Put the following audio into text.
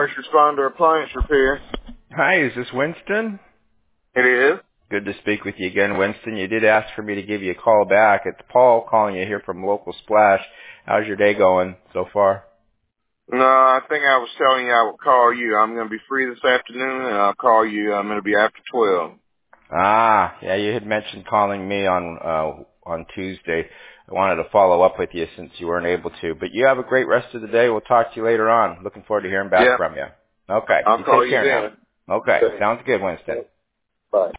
First Responder Appliance Repair. Hi, is this Winston? It is. Good to speak with you again, Winston. You did ask for me to give you a call back. It's Paul calling you here from Local Splash. How's your day going so far? No, I think I was telling you I would call you. I'm going to be free this afternoon, and I'll call you. I'm going to be after 12. Ah, yeah, you had mentioned calling me on Tuesday. I wanted to follow up with you since you weren't able to. But you have a great rest of the day. We'll talk to you later on. Looking forward to hearing back from you. Okay. I'll You call take you care then. now. Okay. Sounds good, Winston. Bye.